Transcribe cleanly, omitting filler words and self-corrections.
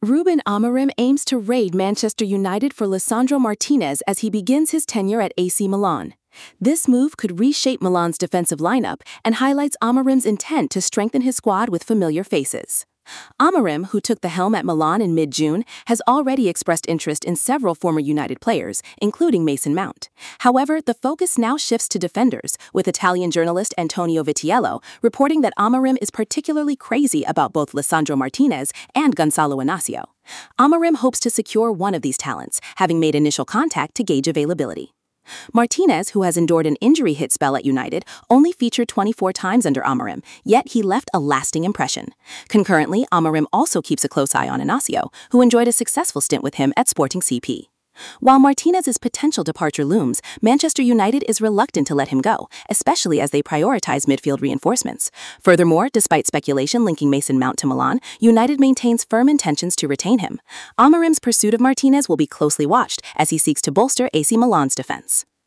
Ruben Amorim aims to raid Manchester United for Lisandro Martinez as he begins his tenure at AC Milan. This move could reshape Milan's defensive lineup and highlights Amorim's intent to strengthen his squad with familiar faces. Amorim, who took the helm at Milan in mid-June, has already expressed interest in several former United players, including Mason Mount. However, the focus now shifts to defenders, with Italian journalist Antonio Vitiello reporting that Amorim is particularly crazy about both Lisandro Martinez and Gonzalo Inacio. Amorim hopes to secure one of these talents, having made initial contact to gauge availability. Martinez, who has endured an injury-hit spell at United, only featured 24 times under Amorim, yet he left a lasting impression. Concurrently, Amorim also keeps a close eye on Inacio, who enjoyed a successful stint with him at Sporting CP. While Martinez's potential departure looms, Manchester United is reluctant to let him go, especially as they prioritize midfield reinforcements. Furthermore, despite speculation linking Mason Mount to Milan, United maintains firm intentions to retain him. Amorim's pursuit of Martinez will be closely watched as he seeks to bolster AC Milan's defense.